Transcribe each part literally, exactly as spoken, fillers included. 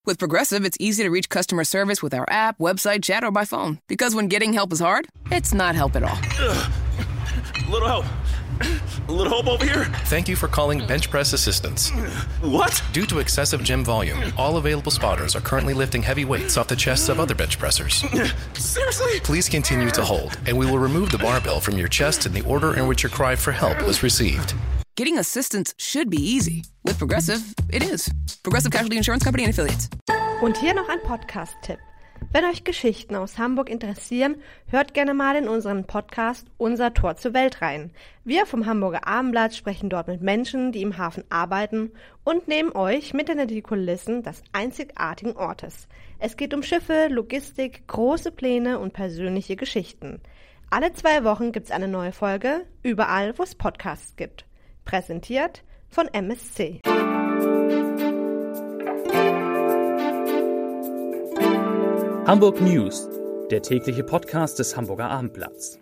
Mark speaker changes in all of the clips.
Speaker 1: With Progressive, it's easy to reach customer service with our app, website, chat, or by phone. Because when getting help is hard, it's not help at all.
Speaker 2: Ugh. A little help. A little help over here.
Speaker 3: Thank you for calling Bench Press Assistance.
Speaker 2: What?
Speaker 3: Due to excessive gym volume, all available spotters are currently lifting heavy weights off the chests of other bench pressers.
Speaker 2: Seriously?
Speaker 3: Please continue to hold, and we will remove the barbell from your chest in the order in which your cry for help was received.
Speaker 1: Getting assistance should be easy. With Progressive, it is. Progressive Casualty Insurance Company and Affiliates.
Speaker 4: Und hier noch ein Podcast-Tipp. Wenn euch Geschichten aus Hamburg interessieren, hört gerne mal in unseren Podcast Unser Tor zur Welt rein. Wir vom Hamburger Abendblatt sprechen dort mit Menschen, die im Hafen arbeiten und nehmen euch mit hinter die Kulissen des einzigartigen Ortes. Es geht um Schiffe, Logistik, große Pläne und persönliche Geschichten. Alle zwei Wochen gibt's eine neue Folge, überall wo es Podcasts gibt. Präsentiert von M S C.
Speaker 5: Hamburg News, der tägliche Podcast des Hamburger Abendblatts.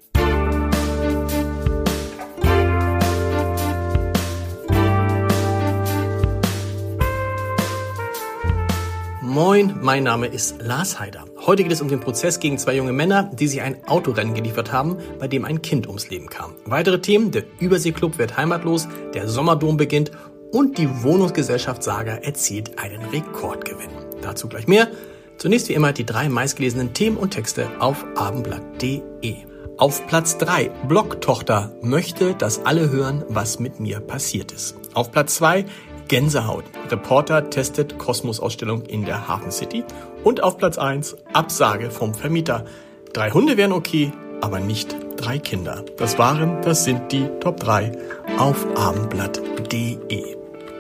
Speaker 6: Moin, mein Name ist Lars Heider. Heute geht es um den Prozess gegen zwei junge Männer, die sich ein Autorennen geliefert haben, bei dem ein Kind ums Leben kam. Weitere Themen: der Überseeklub wird heimatlos, der Sommerdom beginnt und die Wohnungsgesellschaft Saga erzielt einen Rekordgewinn. Dazu gleich mehr. Zunächst wie immer die drei meistgelesenen Themen und Texte auf abendblatt punkt de. Auf Platz drei, Blogtochter möchte, dass alle hören, was mit mir passiert ist. Auf Platz zwei, Gänsehaut. Reporter testet Kosmos-Ausstellung in der Hafen City. Und auf Platz eins, Absage vom Vermieter. Drei Hunde wären okay, aber nicht drei Kinder. Das waren, das sind die Top drei auf abendblatt punkt de.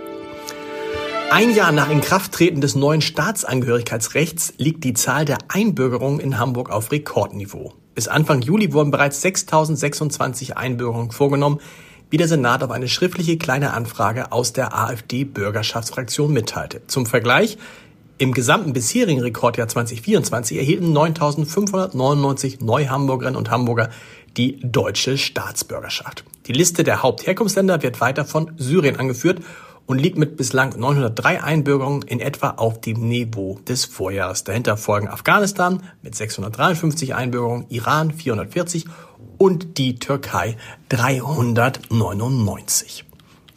Speaker 6: Ein Jahr nach Inkrafttreten des neuen Staatsangehörigkeitsrechts liegt die Zahl der Einbürgerungen in Hamburg auf Rekordniveau. Bis Anfang Juli wurden bereits sechstausendsechsundzwanzig Einbürgerungen vorgenommen, wie der Senat auf eine schriftliche kleine Anfrage aus der AfD-Bürgerschaftsfraktion mitteilte. Zum Vergleich: im gesamten bisherigen Rekordjahr zwanzig vierundzwanzig erhielten neuntausendfünfhundertneunundneunzig Neuhamburgerinnen und Hamburger die deutsche Staatsbürgerschaft. Die Liste der Hauptherkunftsländer wird weiter von Syrien angeführt und liegt mit bislang neunhundertdrei Einbürgerungen in etwa auf dem Niveau des Vorjahres. Dahinter folgen Afghanistan mit sechshundertdreiundfünfzig Einbürgerungen, Iran vierhundertvierzig und die Türkei dreihundertneunundneunzig.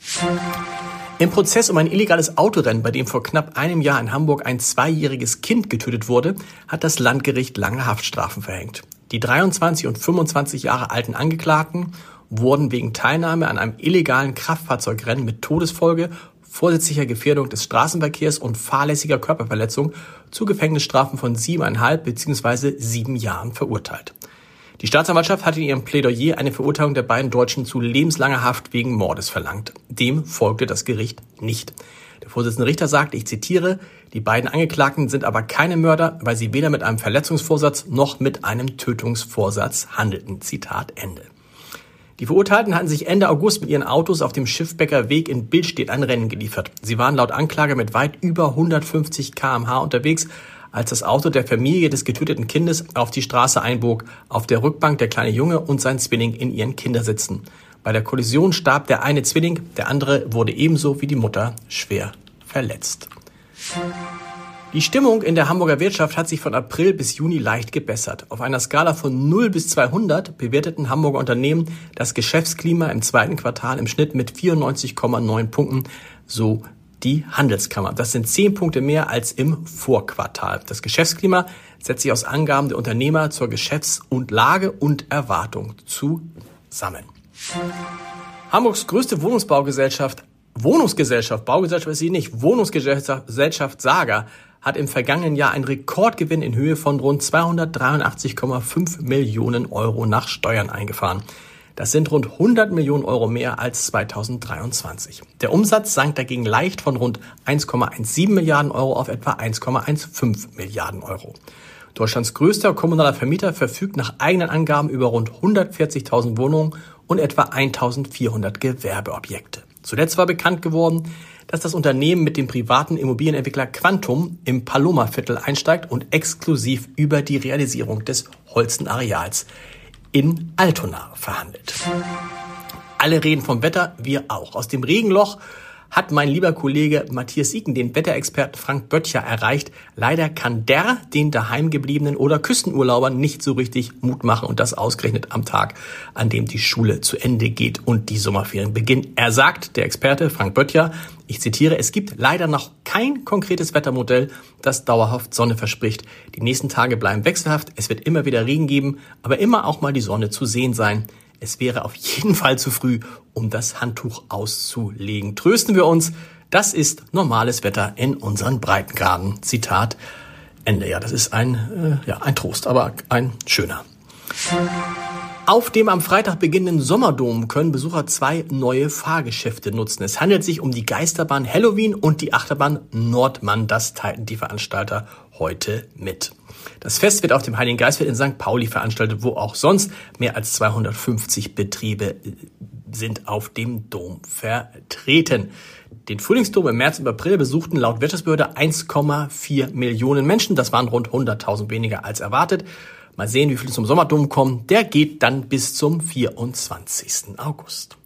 Speaker 6: Im Prozess um ein illegales Autorennen, bei dem vor knapp einem Jahr in Hamburg ein zweijähriges Kind getötet wurde, hat das Landgericht lange Haftstrafen verhängt. Die dreiundzwanzig und fünfundzwanzig Jahre alten Angeklagten wurden wegen Teilnahme an einem illegalen Kraftfahrzeugrennen mit Todesfolge, vorsätzlicher Gefährdung des Straßenverkehrs und fahrlässiger Körperverletzung zu Gefängnisstrafen von siebeneinhalb bzw. sieben Jahren verurteilt. Die Staatsanwaltschaft hatte in ihrem Plädoyer eine Verurteilung der beiden Deutschen zu lebenslanger Haft wegen Mordes verlangt. Dem folgte das Gericht nicht. Der Vorsitzende Richter sagte, ich zitiere, die beiden Angeklagten sind aber keine Mörder, weil sie weder mit einem Verletzungsvorsatz noch mit einem Tötungsvorsatz handelten. Zitat Ende. Die Verurteilten hatten sich Ende August mit ihren Autos auf dem Schiffbecker Weg in Billstedt ein Rennen geliefert. Sie waren laut Anklage mit weit über hundertfünfzig Kilometer pro Stunde unterwegs, als das Auto der Familie des getöteten Kindes auf die Straße einbog, auf der Rückbank der kleine Junge und sein Zwilling in ihren Kindersitzen. Bei der Kollision starb der eine Zwilling, der andere wurde ebenso wie die Mutter schwer verletzt. Die Stimmung in der Hamburger Wirtschaft hat sich von April bis Juni leicht gebessert. Auf einer Skala von null bis zweihundert bewerteten Hamburger Unternehmen das Geschäftsklima im zweiten Quartal im Schnitt mit vierundneunzig Komma neun Punkten, so die Handelskammer. Das sind zehn Punkte mehr als im Vorquartal. Das Geschäftsklima setzt sich aus Angaben der Unternehmer zur Geschäfts- und Lage und Erwartung zusammen. Hamburgs größte Wohnungsbaugesellschaft, Wohnungsgesellschaft, Baugesellschaft ist sie nicht, Wohnungsgesellschaft Saga hat im vergangenen Jahr einen Rekordgewinn in Höhe von rund zweihundertdreiundachtzig Komma fünf Millionen Euro nach Steuern eingefahren. Das sind rund hundert Millionen Euro mehr als zweitausenddreiundzwanzig. Der Umsatz sank dagegen leicht von rund eins Komma siebzehn Milliarden Euro auf etwa eins Komma fünfzehn Milliarden Euro. Deutschlands größter kommunaler Vermieter verfügt nach eigenen Angaben über rund hundertvierzigtausend Wohnungen und etwa eintausendvierhundert Gewerbeobjekte. Zuletzt war bekannt geworden, dass das Unternehmen mit dem privaten Immobilienentwickler Quantum im Paloma-Viertel einsteigt und exklusiv über die Realisierung des Holstenareals in Altona verhandelt. Alle reden vom Wetter, wir auch. Aus dem Regenloch hat mein lieber Kollege Matthias Iken den Wetterexperten Frank Böttcher erreicht. Leider kann der den daheimgebliebenen oder Küstenurlaubern nicht so richtig Mut machen und das ausgerechnet am Tag, an dem die Schule zu Ende geht und die Sommerferien beginnen. Er sagt, der Experte Frank Böttcher, ich zitiere, es gibt leider noch kein konkretes Wettermodell, das dauerhaft Sonne verspricht. Die nächsten Tage bleiben wechselhaft, es wird immer wieder Regen geben, aber immer auch mal die Sonne zu sehen sein. Es wäre auf jeden Fall zu früh, um das Handtuch auszulegen. Trösten wir uns, das ist normales Wetter in unseren Breitengraden. Zitat Ende. Ja, das ist ein, äh, ja, ein Trost, aber ein schöner. Auf dem am Freitag beginnenden Sommerdom können Besucher zwei neue Fahrgeschäfte nutzen. Es handelt sich um die Geisterbahn Halloween und die Achterbahn Nordmann. Das teilten die Veranstalter heute mit. Das Fest wird auf dem Heiligen Geistfeld in Sankt Pauli veranstaltet, wo auch sonst mehr als zweihundertfünfzig Betriebe sind auf dem Dom vertreten. Den Frühlingsdom im März und April besuchten laut Wirtschaftsbehörde eins Komma vier Millionen Menschen. Das waren rund hunderttausend weniger als erwartet. Mal sehen, wie viele zum Sommerdom kommen. Der geht dann bis zum vierundzwanzigsten August.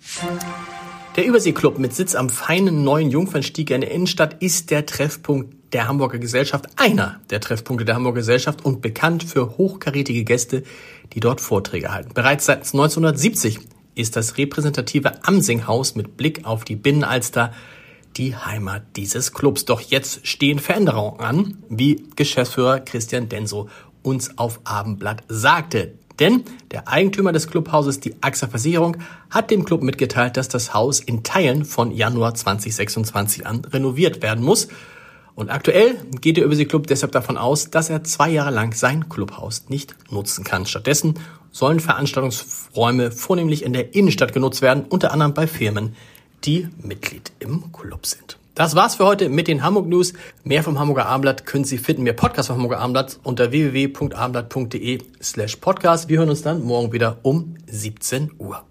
Speaker 6: Der Überseeklub mit Sitz am feinen neuen Jungfernstieg in der Innenstadt ist der Treffpunkt der Hamburger Gesellschaft, einer der Treffpunkte der Hamburger Gesellschaft und bekannt für hochkarätige Gäste, die dort Vorträge halten. Bereits seit neunzehnhundertsiebzig ist das repräsentative Amsinghaus mit Blick auf die Binnenalster die Heimat dieses Clubs. Doch jetzt stehen Veränderungen an, wie Geschäftsführer Christian Denso uns auf Abendblatt sagte. Denn der Eigentümer des Clubhauses, die A X A Versicherung, hat dem Club mitgeteilt, dass das Haus in Teilen von Januar zweitausendsechsundzwanzig an renoviert werden muss. Und aktuell geht der Überseeklub deshalb davon aus, dass er zwei Jahre lang sein Clubhaus nicht nutzen kann. Stattdessen sollen Veranstaltungsräume vornehmlich in der Innenstadt genutzt werden, unter anderem bei Firmen, die Mitglied im Club sind. Das war's für heute mit den Hamburg News. Mehr vom Hamburger Abendblatt können Sie finden, mehr Podcasts vom Hamburger Abendblatt unter w w w punkt abendblatt punkt de slash podcast. Wir hören uns dann morgen wieder um siebzehn Uhr.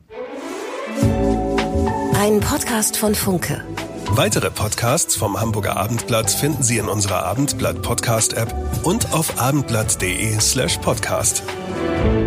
Speaker 7: Ein Podcast von Funke.
Speaker 8: Weitere Podcasts vom Hamburger Abendblatt finden Sie in unserer Abendblatt Podcast App und auf abendblatt punkt de slash podcast.